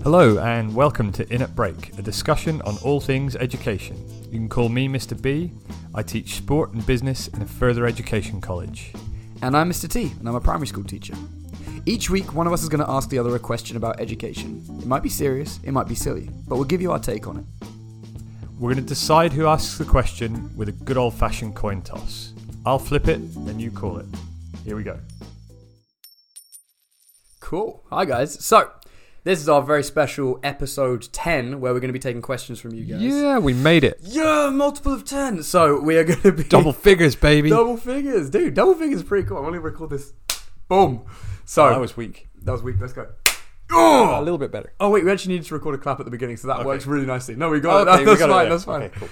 Hello and welcome to In at Break, a discussion on all things education. You can call me Mr. B. I teach sport and business in a further education college. And I'm Mr. T, and I'm a primary school teacher. Each week, one of us is going to ask the other a question about education. It might be serious, it might be silly, but we'll give you our take on it. We're going to decide who asks the question with a good old-fashioned coin toss. I'll flip it, and you call it. Here we go. Cool. Hi, guys. So, this is our very special episode 10, where we're going to be taking questions from you guys. Yeah, we made it. Yeah, multiple of 10. So, we are going to be... Double figures, baby. Double figures. Dude, double figures is pretty cool. I'm only going to record this. Boom. So, that was weak. That was weak. Let's go. Oh! A little bit better. Oh, wait, we actually need to record a clap at the beginning, so that Okay. works really nicely. No, we got Okay, it. That's fine. Yeah. That's fine. Okay, cool.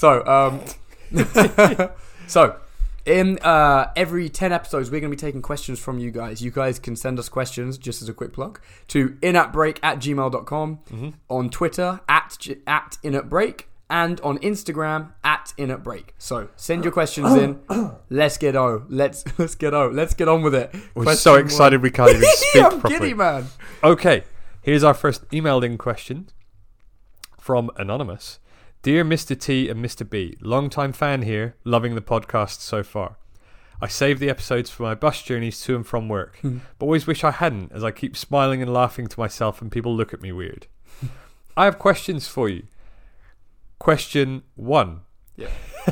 So, in every 10 episodes, we're going to be taking questions from you guys. You guys can send us questions, just as a quick plug, to inatbreak@gmail.com, on Twitter, at inatbreak, and on Instagram, @inatbreak. So, send your questions in. Let's get on. Let's get on with it. We're so excited we can't even speak I'm properly. giddy, man. Okay, here's our first emailed in question from Anonymous. Dear Mr. T and Mr. B, long-time fan here, loving the podcast so far. I save the episodes for my bus journeys to and from work, but always wish I hadn't, as I keep smiling and laughing to myself and people look at me weird. I have questions for you. Question 1. Yeah.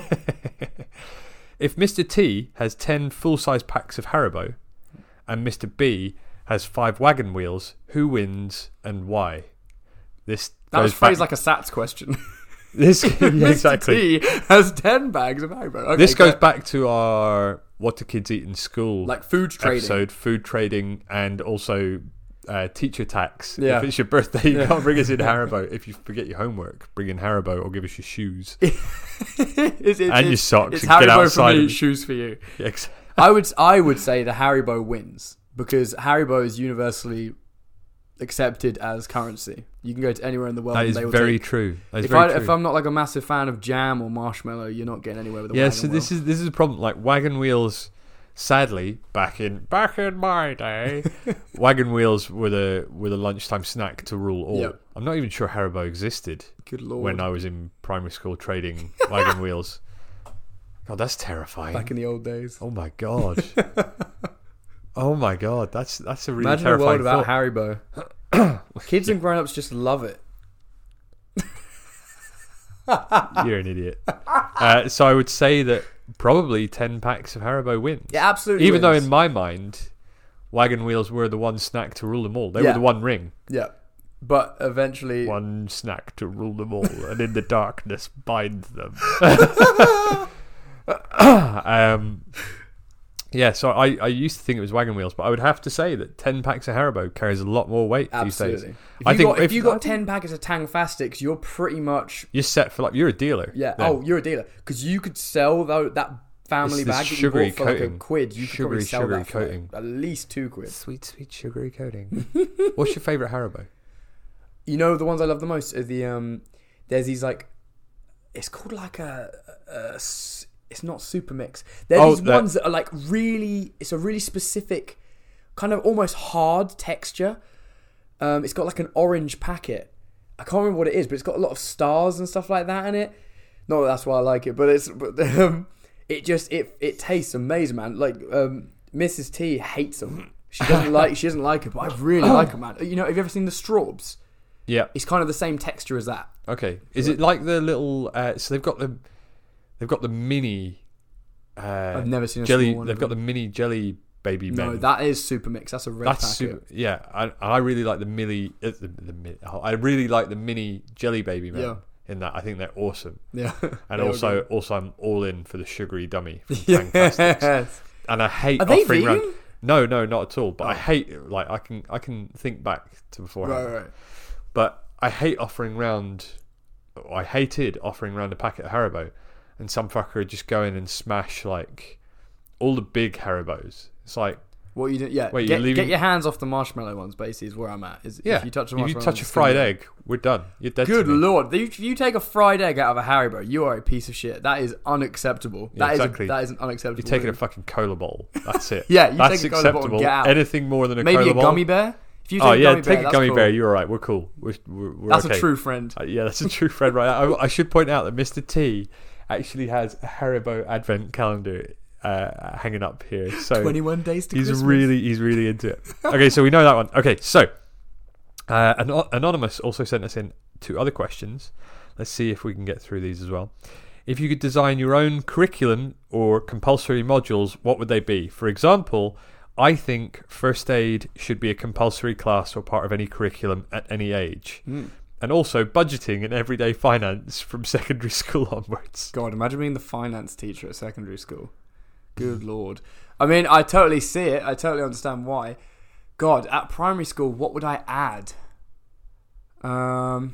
If Mr. T has 10 full-size packs of Haribo and Mr. B has 5 wagon wheels, who wins and why? That was phrased like a SATs question. This exactly. T has 10 bags of Haribo. Okay, this goes back to our What Do Kids Eat in School like food trading episode, food trading, and also teacher tax. Yeah. If it's your birthday, you can't bring us in Haribo. If you forget your homework, bring in Haribo or give us your shoes and your socks. It's and get Haribo outside for me, and... shoes for you. Yeah, exactly. I would say the Haribo wins because Haribo is universally accepted as currency. You can go to anywhere in the world. That is and they will very take... true. That is if very true. If I'm not like a massive fan of jam or marshmallow, you're not getting anywhere with a yeah, wagon so wheel. this is a problem. Like wagon wheels, sadly, back in my day, wagon wheels were the lunchtime snack to rule all. Yep. I'm not even sure Haribo existed. Good lord. When I was in primary school trading wagon wheels. God, that's terrifying. Back in the old days. Oh my god. Oh my god, that's a really Imagine a terrifying world without thought. Haribo. Kids and grown-ups just love it. You're an idiot. So I would say that probably 10 packs of Haribo wins. Yeah, absolutely. Even though wins. in my mind, wagon wheels were the one snack to rule them all. They Yeah. were the one ring. Yeah. But eventually... One snack to rule them all, and in the darkness bind them. Yeah, so I used to think it was wagon wheels, but I would have to say that 10 packs of Haribo carries a lot more weight these days. Absolutely. If you got 10 packets of Tang Fastics, you're pretty much... You're set for you're a dealer. Yeah. then. Oh, you're a dealer. Because you could sell that family It's this bag that you sugary bought for like coating. a quid. You could probably sell Sugary that for coating. at least 2 quid. Sweet, sweet sugary coating. What's your favourite Haribo? You know, the ones I love the most are the... there's these like... It's called like it's not Super Mix. There's ones that are like really... It's a really specific kind of almost hard texture. It's got like an orange packet. I can't remember what it is, but it's got a lot of stars and stuff like that in it. Not that that's why I like it, but it tastes amazing, man. Like Mrs. T hates them. She doesn't like it, but I really like them, man. You know, have you ever seen the Straubs? Yeah. It's kind of the same texture as that. Okay. Is it like the little... so they've got the mini... I've never seen a jelly. small one. They've got the mini jelly baby men. No, that is Super Mix. That's a red packet. Super, yeah, I really like the mini. I really like the mini jelly baby men. Yeah. In that, I think they're awesome. Yeah. And also I'm all in for the sugary dummy from Yes. Fantastics. And I hate Are they offering vegan? around. No, not at all. But I hate like I can think back to beforehand. Right. But I hate offering round. I hated offering round a packet of Haribo, and some fucker would just go in and smash like all the big Haribos. It's like, what you do? Yeah. Wait, get you're leaving... your hands off the marshmallow ones. Basically, is where I'm at. Yeah. If you touch a fried egg, we're done. You're dead. Good to me. lord! If you take a fried egg out of a Haribo, you are a piece of shit. That is unacceptable. Yeah, exactly. That is an unacceptable. You're taking move. a fucking cola bowl. That's it. Yeah, you That's take a cola bowl and acceptable. get out. Anything more than a Maybe cola a bowl. gummy bear. If you take take a gummy cool. bear. You're all right. We're cool. We're That's okay. a true friend. Yeah, that's a true friend, right? I should point out that Mr. T actually has a Haribo advent calendar hanging up here. So 21 days to Christmas. He's really into it. Okay, so we know that one. Okay, so Anonymous also sent us in 2 other questions. Let's see if we can get through these as well. If you could design your own curriculum or compulsory modules, what would they be? For example, I think first aid should be a compulsory class or part of any curriculum at any age. And also budgeting and everyday finance from secondary school onwards. God, imagine being the finance teacher at secondary school. Good Lord. I mean, I totally see it. I totally understand why. God, at primary school, what would I add? I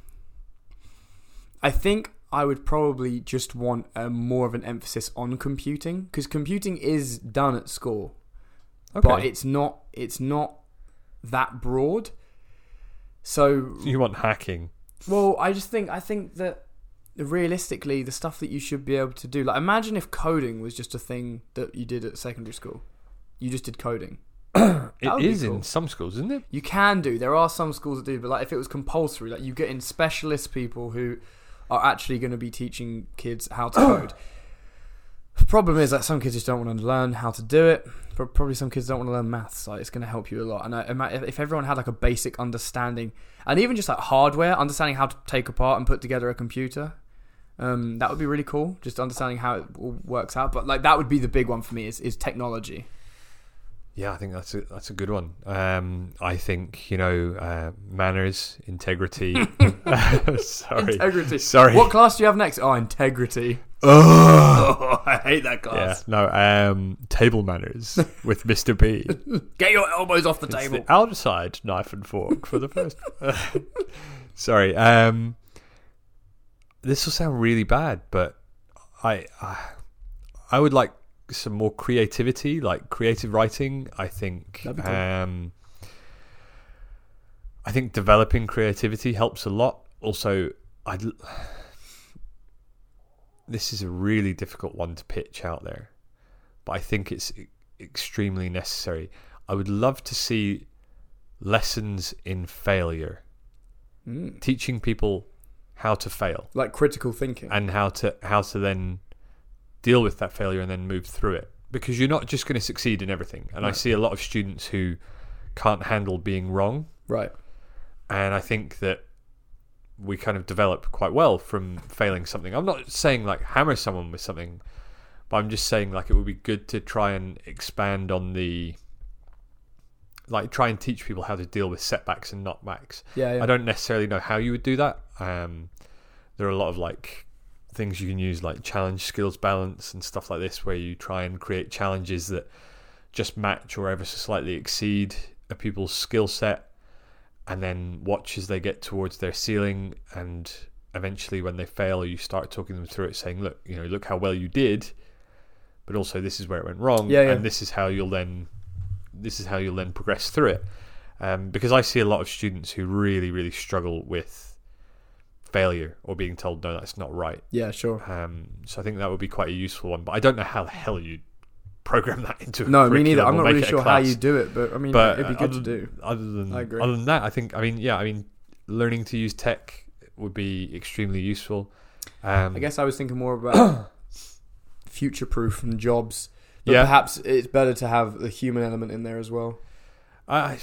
think I would probably just want more of an emphasis on computing, because computing is done at school, but it's not that broad. So you want hacking? Well, I think that realistically, the stuff that you should be able to do, like imagine if coding was just a thing that you did at secondary school. You just did coding. It is cool. In some schools, isn't it? You can do. There are some schools that do, but like if it was compulsory, like you get in specialist people who are actually going to be teaching kids how to code. The problem is that some kids just don't want to learn how to do it. But probably some kids don't want to learn maths. Like it's going to help you a lot. And if everyone had like a basic understanding, and even just like hardware, understanding how to take apart and put together a computer, that would be really cool. Just understanding how it all works out. But like that would be the big one for me is technology. Yeah, I think that's a good one. I think manners, integrity. Integrity. Sorry. What class do you have next? Oh, integrity. Oh, I hate that class. Yeah, no. Table manners with Mr. B. Get your elbows off the table. The outside knife and fork for the first. Sorry. This will sound really bad, but I would like some more creativity, like creative writing. I think that'd be cool. I think developing creativity helps a lot. Also, this is a really difficult one to pitch out there, but I think it's extremely necessary. I would love to see lessons in failure, teaching people how to fail, like critical thinking, and how to then deal with that failure and then move through it, because you're not just going to succeed in everything. And I see a lot of students who can't handle being wrong, right? And I think that we kind of develop quite well from failing something. I'm not saying like hammer someone with something, but I'm just saying like it would be good to try and expand on try and teach people how to deal with setbacks and knockbacks. Yeah. I don't necessarily know how you would do that. There are a lot of like things you can use, like challenge skills balance and stuff like this, where you try and create challenges that just match or ever so slightly exceed a people's skill set, and then watch as they get towards their ceiling, and eventually when they fail, you start talking them through it, saying, look how well you did, but also this is where it went wrong, and this is how you'll then progress through it. Because I see a lot of students who really, really struggle with failure or being told, no, that's not right. Yeah, sure. So I think that would be quite a useful one, but I don't know how the hell you program that into a no, me neither. I'm not really sure how you do it, but I mean, it'd be good to do. I agree. Other than that, I think, learning to use tech would be extremely useful. I guess I was thinking more about future-proof and jobs, but perhaps it's better to have the human element in there as well. I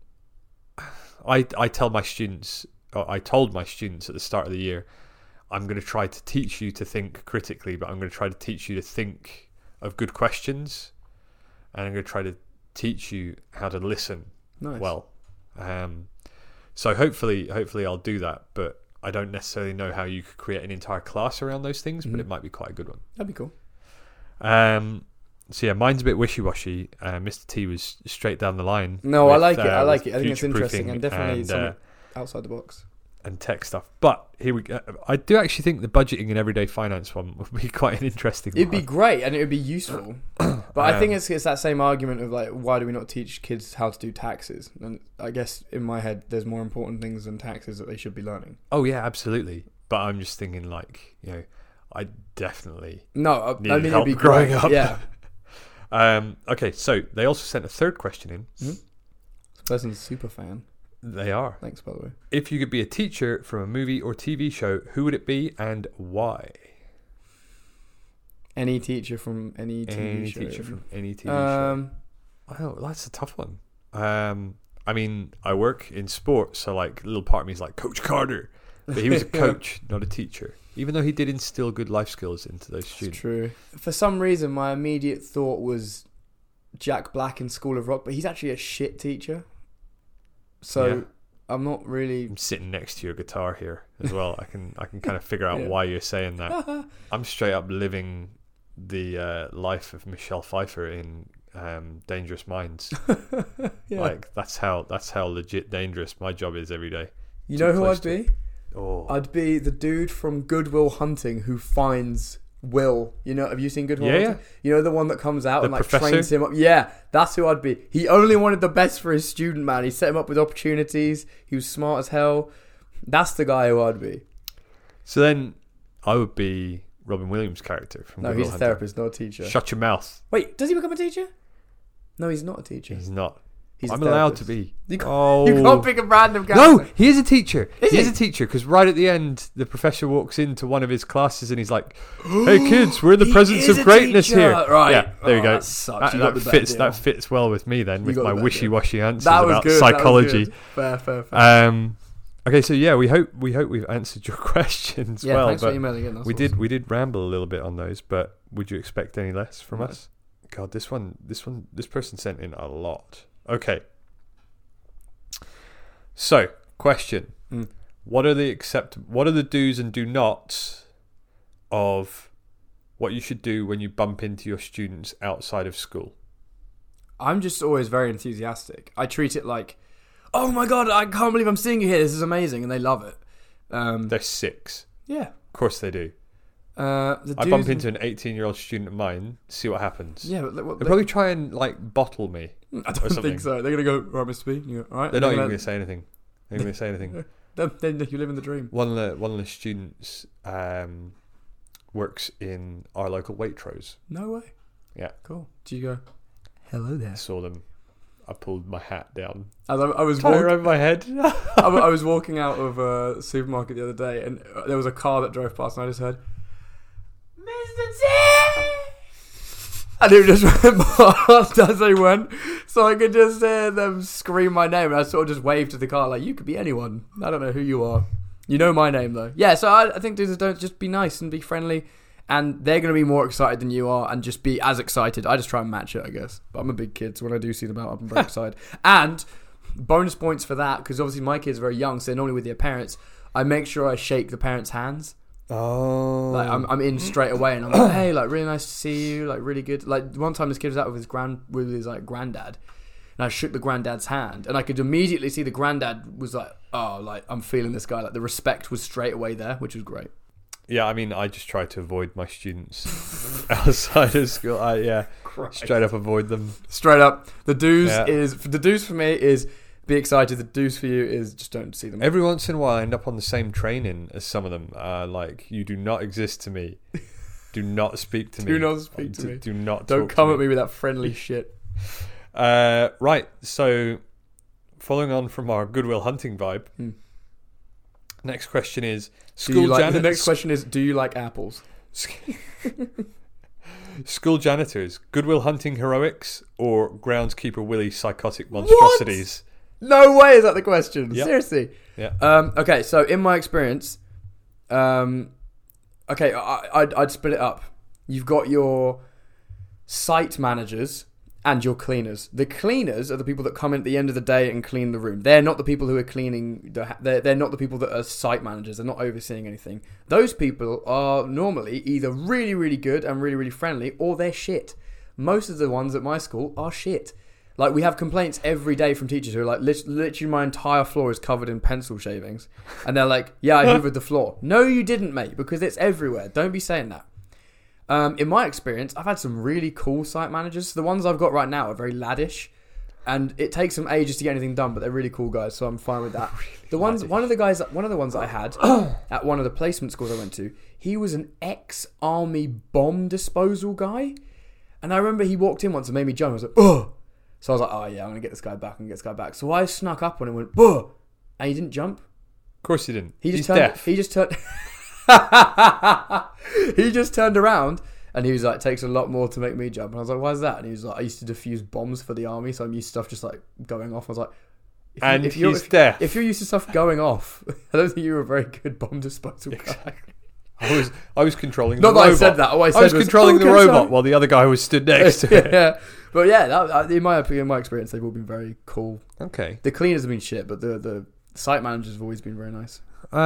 told my students at the start of the year, I'm going to try to teach you to think critically, but I'm going to try to teach you to think of good questions, and I'm going to try to teach you how to listen well. So hopefully I'll do that, but I don't necessarily know how you could create an entire class around those things, but it might be quite a good one. That'd be cool. So yeah, mine's a bit wishy-washy. Mr. T was straight down the line. No, I like it. I think it's interesting and definitely something outside the box. And tech stuff. But here we go. I do actually think the budgeting and everyday finance one would be quite an interesting one. It'd be great and it would be useful. But I think it's that same argument of like, why do we not teach kids how to do taxes? And I guess in my head, there's more important things than taxes that they should be learning. Oh yeah, absolutely. But I'm just thinking like, I definitely needed help it'd be growing great. up. Yeah. Okay, so they also sent a third question in. Person's a super fan. They are. Thanks, by the way. If you could be a teacher from a movie or TV show, who would it be and why? Any teacher from any TV Any show. teacher from any TV show. Wow, that's a tough one. I mean, I work in sports, so like a little part of me is like Coach Carter, but he was a coach, not a teacher. Even though he did instill good life skills into those students. It's true. For some reason, my immediate thought was Jack Black in School of Rock, but he's actually a shit teacher. So Yeah. I'm not really. I'm sitting next to your guitar here as well. I can kind of figure out Yeah. why you're saying that. I'm straight up living the life of Michelle Pfeiffer in Dangerous Minds. Yeah. Like that's how legit dangerous my job is every day. You too know who close I'd to be? Oh, I'd be the dude from Good Will Hunting who finds Will. You know, have you seen Good Will Yeah, Hunting? You know the one that comes out The and like professor? trains him up? Yeah, that's who I'd be. He only wanted the best for his student, man. He set him up with opportunities. He was smart as hell. That's the guy who I'd be. so then I would be Robin Williams' character from No, Good he's Will a Hunting. therapist, not a teacher. Shut your mouth. Wait, does he become a teacher? No, he's not a teacher. He's not. He's a I'm allowed to therapist. be. You can't, Oh. you can't pick a random guy. No, he is a teacher. Is He is he? a teacher because right at the end, the professor walks into one of his classes and he's like, "Hey kids, we're in the He presence is of a greatness teacher. here." Right. Yeah, there you Oh, go. that sucks. You got That the better fits. deal. That fits well with me then You with got my the better wishy-washy answers That was about good. That was psychology. good. Fair. Okay, so yeah, we hope we've answered your questions Yeah, well. thanks for But emailing in. That's we awesome. did ramble a little bit on those. But would you expect any less from No. us? God, this person sent in a lot. Okay. So, question: Mm. What are the do's and do nots of what you should do when you bump into your students outside of school? I'm just always very enthusiastic. I treat it like, oh my god, I can't believe I'm seeing you here. This is amazing, and they love it. They're 6. Yeah. Of course they do. The I bump into an 18-year-old student of mine, see what happens. Yeah, but They'll probably try and like bottle me. I or don't something. think so. They're gonna go, right, Mr. B. You go, all right. They're not even going to say anything. They're going to say anything. Then you live in the dream. One of the students works in our local Waitrose. No way. Yeah. Cool. Do you go? Hello there. I saw them. I pulled my hat down. As I was Tied walking, around my head. I was walking out of a supermarket the other day, and there was a car that drove past, and I just heard, Mr. T! And it just went past as they went, so I could just hear them scream my name, and I sort of just waved to the car like, you could be anyone. I don't know who you are. You know my name, though. Yeah, so I think dudes don't just be nice and be friendly, and they're going to be more excited than you are, and just be as excited. I just try and match it, I guess. But I'm a big kid, so when I do see them out, I'm very excited. And bonus points for that, because obviously my kids are very young, so they're normally with their parents. I make sure I shake the parents' hands. Oh. Like I'm in straight away, and I'm like, hey, like really nice to see you, like really good. Like one time this kid was out with his like granddad, and I shook the granddad's hand, and I could immediately see the granddad was like, oh, like I'm feeling this guy. Like the respect was straight away there, which was great. Yeah, I mean, I just try to avoid my students outside of school. Straight up avoid them. Straight up, the do's Yeah. the do's for me is be excited. The do's for you is just don't see them. Every once in a while, I end up on the same training as some of them. Like, you do not exist to me. Do not speak to me. Do not speak to me. Do not. Don't talk come to at me with that friendly shit. Right. So, following on from our Goodwill Hunting vibe, next question is The next question is, do you like apples? School janitors, Goodwill Hunting heroics, or groundskeeper Willie psychotic monstrosities? No way is that the question. Yep. Seriously. Yeah. Okay, so in my experience, I'd split it up. You've got your site managers and your cleaners. The cleaners are the people that come in at the end of the day and clean the room. They're not the people who are cleaning. They're not the people that are site managers. They're not overseeing anything. Those people are normally either really, really good and really, really friendly, or they're shit. Most of the ones at my school are shit. Like, we have complaints every day from teachers who are like, literally my entire floor is covered in pencil shavings. And they're like, yeah, I hoovered the floor. No, you didn't, mate, because it's everywhere. Don't be saying that. In my experience, I've had some really cool site managers. The ones I've got right now are very laddish. And it takes them ages to get anything done, but they're really cool guys, so I'm fine with that. One of the ones that I had at one of the placement schools I went to, he was an ex-army bomb disposal guy. And I remember he walked in once and made me jump. I was like, oh! So I was like, oh yeah, I'm gonna get this guy back. So I snuck up on him and went, "Buh!" And he didn't jump. Of course he didn't. He's turned, deaf. He just turned. He just turned around and he was like, "Takes a lot more to make me jump." And I was like, "Why is that?" And he was like, "I used to defuse bombs for the army, so I'm used to stuff just like going off." I was like, he's deaf. If you're used to stuff going off, I don't think you're a very good bomb disposal guy. Exactly. I was controlling Not the that robot. I said that. All I was controlling the robot sorry. while the other guy was stood next to it. Yeah. But yeah, in my experience, they've all been very cool. Okay. The cleaners have been shit, but the site managers have always been very nice.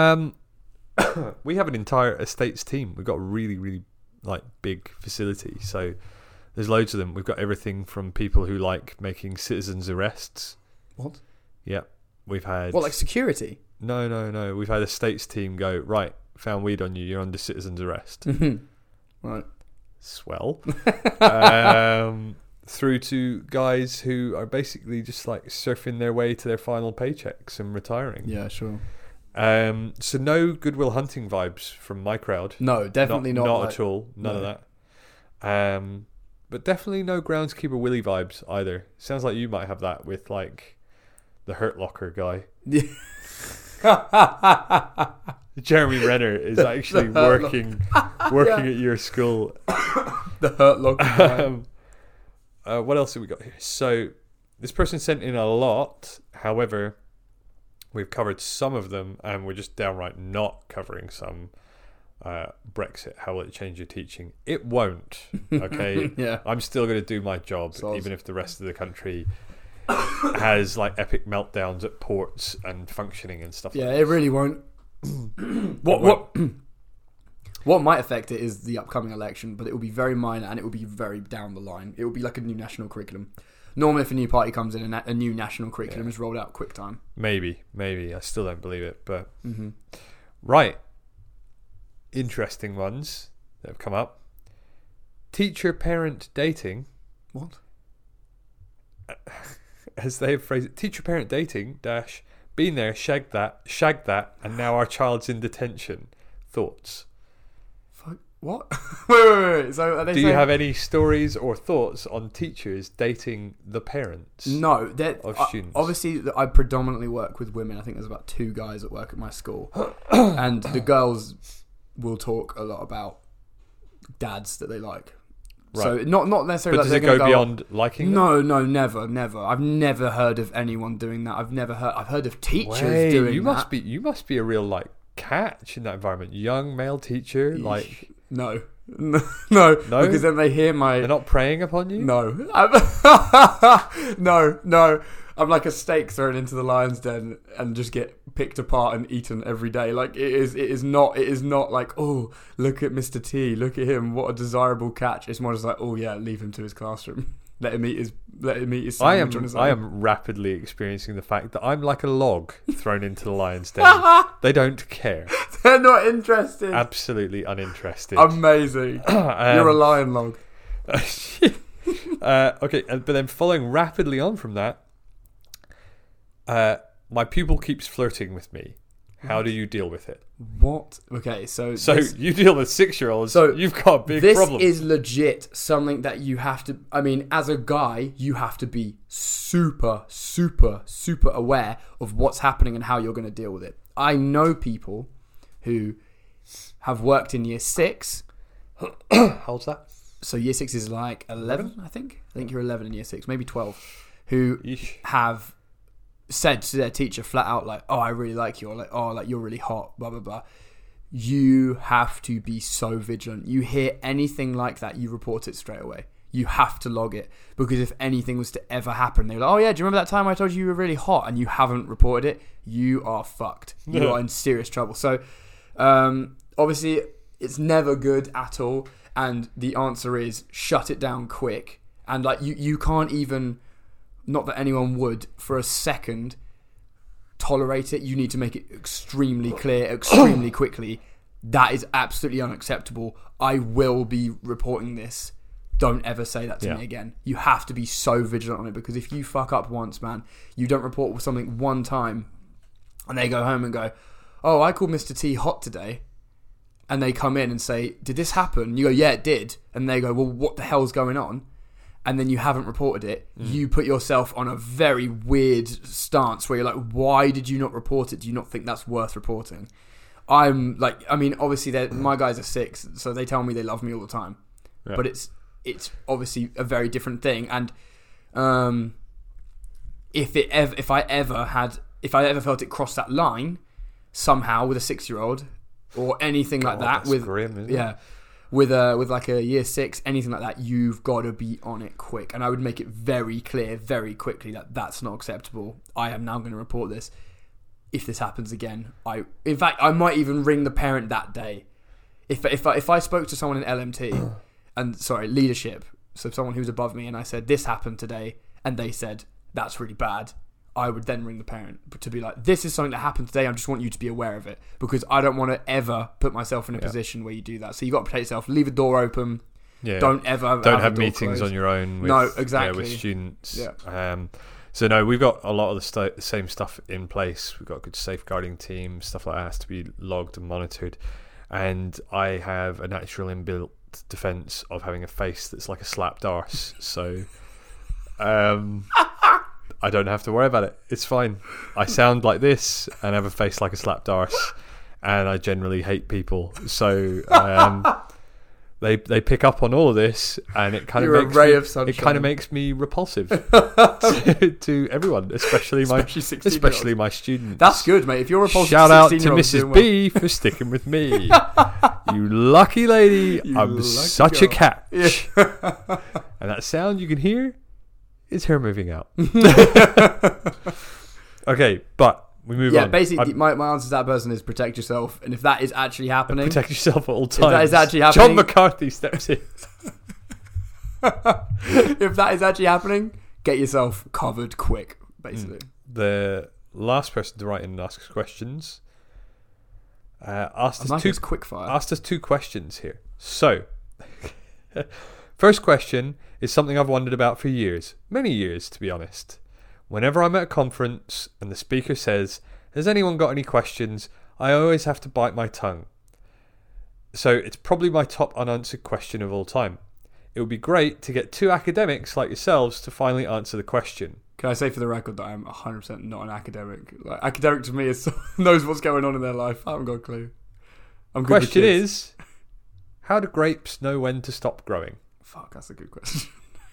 We have an entire estates team. We've got a really, really like big facility. So there's loads of them. We've got everything from people who like making citizens arrests. What? Yeah. We've had... What, like security? No. We've had a estates team go, right, found weed on you. You're under citizen's arrest. Right. Swell. Through to guys who are basically just like surfing their way to their final paychecks and retiring. Yeah, sure. So no Goodwill Hunting vibes from my crowd. No, definitely not. Not at all. None of that. But definitely no Groundskeeper Willie vibes either. Sounds like you might have that with like the Hurt Locker guy. Jeremy Renner is actually working at your school. The Hurt Locker guy. What else have we got here? So this person sent in a lot. However, we've covered some of them, and we're just downright not covering some. Brexit, how will it change your teaching? It won't. Okay. Yeah. I'm still going to do my job, even if the rest of the country has like epic meltdowns at ports and functioning and stuff. Yeah, like it really won't. What might affect it is the upcoming election, but it will be very minor and it will be very down the line. It will be like a new national curriculum. Normally, if a new party comes in, a new national curriculum is rolled out quick time. Maybe. I still don't believe it, but right. Interesting ones that have come up. Teacher-parent dating. What? As they have phrased it, teacher-parent dating dash been there, shagged that, and now our child's in detention. Thoughts? Fuck. What? wait. So are they Do you have any stories or thoughts on teachers dating the parents? No, of students. Obviously, I predominantly work with women. I think there's about 2 guys that work at my school, and the girls will talk a lot about dads that they like. Right. So not necessarily. But does it go beyond liking them? No, never. I've never heard of anyone doing that. I've heard of teachers doing that. You must be a real like catch in that environment. Young male teacher, like no, because then they hear my. They're not preying upon you. No, no. I'm like a steak thrown into the lion's den and just get picked apart and eaten every day. Like it is not like, oh, look at Mr. T, look at him, what a desirable catch. It's more just like, oh yeah, leave him to his classroom. Let him eat his sandwich on his own. I am rapidly experiencing the fact that I'm like a log thrown into the lion's den. They don't care. They're not interested. Absolutely uninterested. Amazing. You're a lion log. Okay, but then following rapidly on from that, my pupil keeps flirting with me. How do you deal with it? What? Okay, so you deal with 6-year-olds. So you've got a big problem. This is legit something that you have to. I mean, as a guy, you have to be super, super, super aware of what's happening and how you're going to deal with it. I know people who have worked in year 6. How's that? So year 6 is like 11, I think. I think you're 11 in year 6, maybe 12. Who have said to their teacher flat out like, oh, I really like you, or like, oh, like you're really hot, blah blah blah. You have to be so vigilant. You hear anything like that, you report it straight away. You have to log it, because if anything was to ever happen, they're like, oh yeah, do you remember that time I told you were really hot, and you haven't reported it? You are fucked. You are in serious trouble. So obviously it's never good at all, and the answer is shut it down quick. And like you can't even, not that anyone would for a second tolerate it. You need to make it extremely clear, extremely quickly. That is absolutely unacceptable. I will be reporting this. Don't ever say that to me again. You have to be so vigilant on it, because if you fuck up once, man, you don't report something one time and they go home and go, oh, I called Mr. T hot today, and they come in and say, did this happen? And you go, yeah, it did. And they go, well, what the hell's going on? and then you haven't reported it, you put yourself on a very weird stance where you're like, why did you not report it? Do you not think that's worth reporting? I'm like, I mean, obviously my guys are 6, so they tell me they love me all the time, but it's obviously a very different thing. And if I ever felt it cross that line somehow with a 6-year-old or anything like that, with grim, isn't it? with like a year 6, anything like that, you've got to be on it quick. And I would make it very clear very quickly that that's not acceptable. I am now going to report this. If this happens again, in fact I might even ring the parent that day. If I spoke to someone in LMT and leadership, so someone who's above me, and I said this happened today, and they said that's really bad, I would then ring the parent to be like, this is something that happened today. I just want you to be aware of it, because I don't want to ever put myself in a position where you do that. So you got to protect yourself. Leave a door open. Yeah. Don't ever have meetings closed on your own. With, exactly. With students. Yeah. So no, we've got a lot of the same stuff in place. We've got a good safeguarding team. Stuff like that has to be logged and monitored. And I have a natural inbuilt defense of having a face that's like a slapped arse. So I don't have to worry about it. It's fine. I sound like this and have a face like a slapped arse, and I generally hate people. So they pick up on all of this, and it kind of makes me repulsive to everyone, especially my students. That's good, mate. If you're repulsive, shout out to Mrs. B for sticking with me. You lucky lady. I'm such a catch. Yeah. And that sound you can hear is her moving out. Okay, but we move on. Yeah, basically, my answer to that person is protect yourself, and if that is actually happening, protect yourself at all times. If that is actually happening, John McCarthy steps in. If that is actually happening, get yourself covered quick. Basically, the last person to write in and ask us questions asked us 2 questions here. So, first question is something I've wondered about for years. Many years, to be honest. Whenever I'm at a conference and the speaker says, has anyone got any questions? I always have to bite my tongue. So it's probably my top unanswered question of all time. It would be great to get 2 academics like yourselves to finally answer the question. Can I say for the record that I'm 100% not an academic? Like, academic to me is knows what's going on in their life. I haven't got a clue. I'm good. Question is, how do grapes know when to stop growing? Fuck, that's a good question.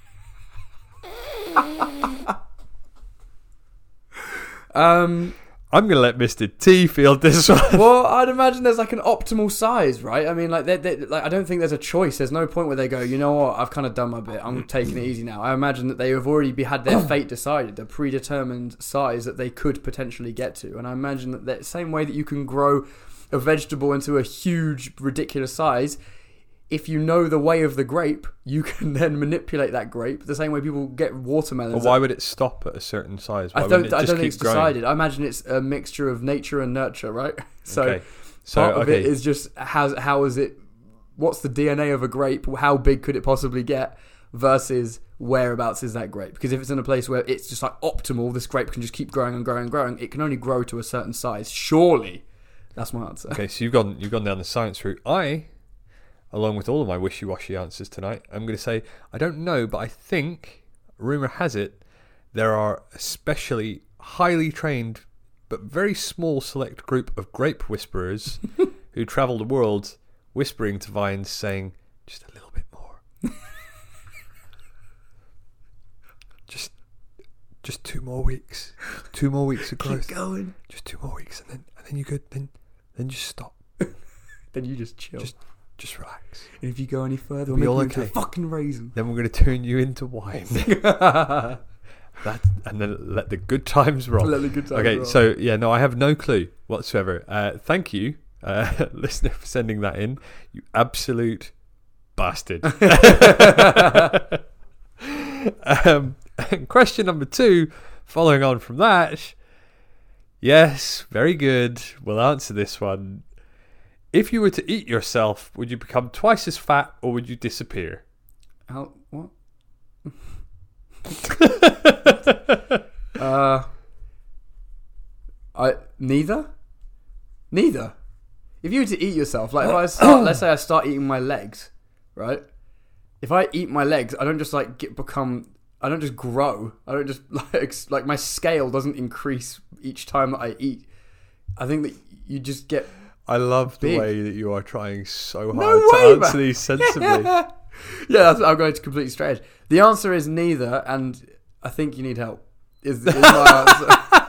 I'm going to let Mr. T field this one. Well, I'd imagine there's like an optimal size, right? I mean, like I don't think there's a choice. There's no point where they go, you know what, I've kind of done my bit. I'm taking it easy now. I imagine that they have already had their fate decided, a predetermined size that they could potentially get to. And I imagine that the same way that you can grow a vegetable into a huge, ridiculous size, if you know the way of the grape, you can then manipulate that grape the same way people get watermelons. But why would it stop at a certain size? I don't think it's decided. I imagine it's a mixture of nature and nurture, right? So part of it is just how is it? What's the DNA of a grape? How big could it possibly get? Versus whereabouts is that grape? Because if it's in a place where it's just like optimal, this grape can just keep growing and growing and growing. It can only grow to a certain size. Surely, that's my answer. Okay, so you've gone down the science route. Along with all of my wishy-washy answers tonight, I'm going to say, I don't know, but I think, rumour has it, there are especially highly trained but very small select group of grape whisperers who travel the world whispering to vines saying, just a little bit more. just 2 more weeks. 2 more weeks of growth. Keep going. Just 2 more weeks, and then you could, then just stop. Then you just chill. Just relax. And if you go any further, we'll make you into a fucking raisin. Then we're going to turn you into wine. And then let the good times roll. Okay, so I have no clue whatsoever. Thank you, listener, for sending that in. You absolute bastard. Question number 2, following on from that. Yes, very good. We'll answer this one. If you were to eat yourself, would you become twice as fat or would you disappear? What? Neither. If you were to eat yourself, like if let's say I start eating my legs, right? if I eat my legs, I don't just I don't just grow. I don't just like my scale doesn't increase each time that I eat. I think that you just get. I love big. the way that you are trying so No hard way, to answer man. these sensibly. Yeah, I'm going to completely strange. The answer is neither, and I think you need help. Is my answer.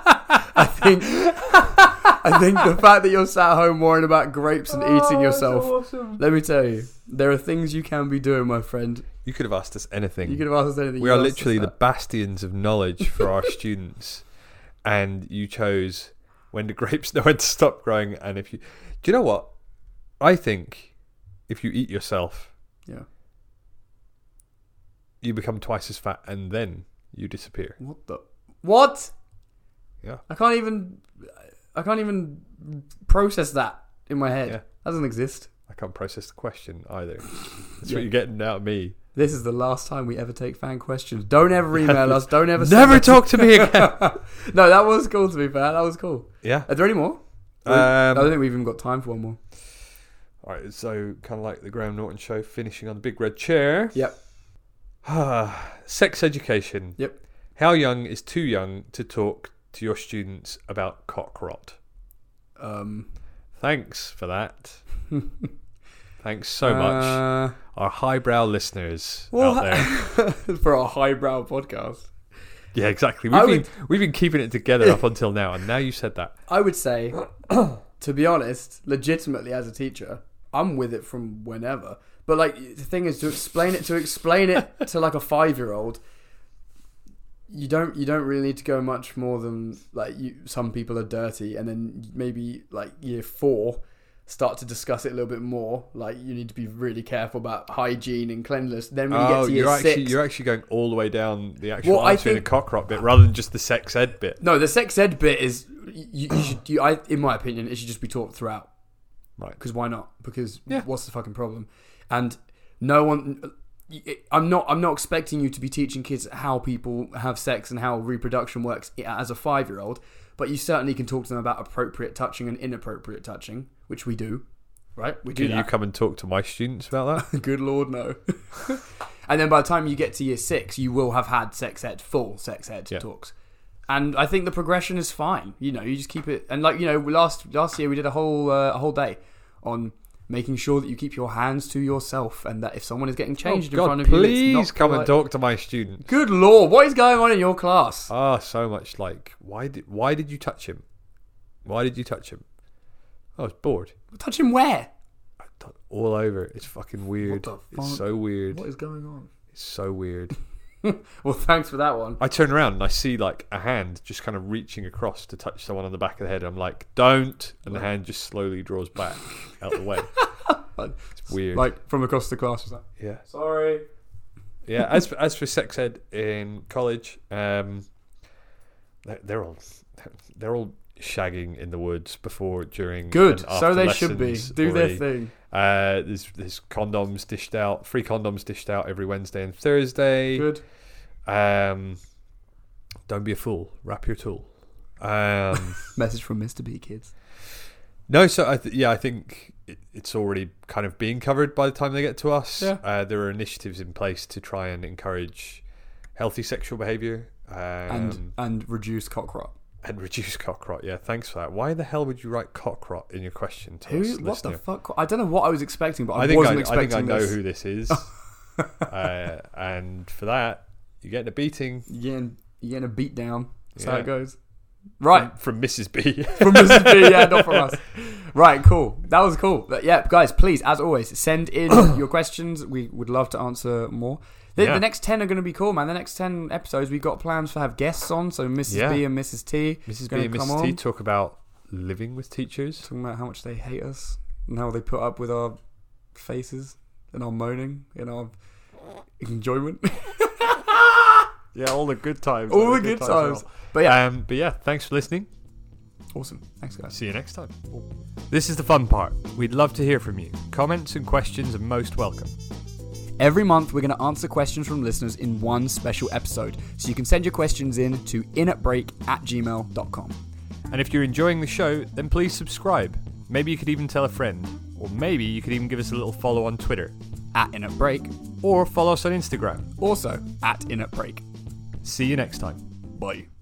I think the fact that you're sat home worrying about grapes and eating yourself. So awesome. Let me tell you, there are things you can be doing, my friend. You could have asked us anything. You could have asked us anything. We You are asked literally us the that. bastions of knowledge for our students, and you chose when the grapes know when to stop growing. And if you, do you know what? I think if you eat yourself, Yeah. you become twice as fat, and then you disappear. What? Yeah. I can't even process that in my head. Yeah. That doesn't exist. I can't process the question either. That's Yeah. what you're getting out of me. This is the last time we ever take fan questions. Don't ever email us. Don't ever. Never send us- talk to me again. No, that was cool. To be fair, that was cool. Yeah. Are there any more? I don't Um, think we've even got time for one more. all right. So kind of like the Graham Norton show, finishing on the big red chair. Yep. Sex education. Yep. How young is too young to talk to your students about cock rot? Thanks for that. Thanks so much. Our highbrow listeners out there. For our highbrow podcast. Yeah, exactly. I We've been keeping it together up until now, and now you said that. I would say, to be honest, legitimately as a teacher, I'm with it from whenever. But like the thing is, to explain it to like a 5-year-old, you don't really need to go much more than like some people are dirty, and then maybe like year 4 start to discuss it a little bit more. Like you need to be really careful about hygiene and cleanliness. Then when you get to year 6, you're actually going all the way down the actual Well, I answering think- the cock rot bit rather than just the sex ed bit. no, the sex ed bit is in my opinion, it should just be taught throughout. Right. Because why not? Because Yeah. what's the fucking problem? And no one. I'm not expecting you to be teaching kids how people have sex and how reproduction works as a 5-year-old, but you certainly can talk to them about appropriate touching and inappropriate touching, which we do, right? We do Can you that. come and talk to my students about that? Good Lord, no. And then by the time you get to year 6, you will have had full sex ed Yeah. talks. And I think the progression is fine. You know, you just keep it. And like, you know, last year we did a whole day on making sure that you keep your hands to yourself, and that if someone is getting changed in front of you, please it's not come and polite. talk to my students. Good Lord, what is going on in your class? So much like, why did you touch him? Why did you touch him? I was bored. Touch him where? All over. It's fucking weird. What the It's fuck? so weird. What is going on? It's so weird. Well, thanks for that one. I turn around and I see like a hand just kind of reaching across to touch someone on the back of the head. I'm like, don't. And the hand just slowly draws back out the way. It's weird. Like from across the class, was that? Yeah. Sorry. Yeah. As for sex ed in college, they're all shagging in the woods before, during, Good. and after So they should be. lessons Do already. their thing. There's condoms dished out, free condoms dished out every Wednesday and Thursday. Good. Don't be a fool. Wrap your tool. Message from Mr. B, kids. No, so I think it's already kind of being covered by the time they get to us. Yeah. There are initiatives in place to try and encourage healthy sexual behaviour And reduce cock rot. and reduce cock rot. Yeah, thanks for that. Why the hell would you write cock rot in your question to us, What listener? the fuck? I don't know what I was expecting, but I think wasn't I expecting think I know this. who this is. And for that, you're getting a beating. You're getting a beat down. That's how Yeah. it goes. Right. From Mrs. B. From Mrs. B, yeah, not from us. Right, cool. That was cool. But yeah, guys, please, as always, send in your questions. We would love to answer more. Yeah. The next 10 are going to be cool, man. The next 10 episodes, we've got plans to have guests on. So Mrs. Yeah. B and Mrs. T. Mrs. gonna B and come Mrs. T on. talk about living with teachers. Talking about how much they hate us and how they put up with our faces and our moaning and our enjoyment. Yeah, all the good times. All the good times. But yeah, But yeah, thanks for listening. awesome. Thanks, guys. See you next time. This is the fun part. We'd love to hear from you. Comments and questions are most welcome. Every month, we're going to answer questions from listeners in one special episode. So you can send your questions in to inatbreak@gmail.com. And if you're enjoying the show, then please subscribe. Maybe you could even tell a friend. Or maybe you could even give us a little follow on Twitter. at In-Up-Break, or follow us on Instagram. also at In-Up-Break. See you next time. Bye.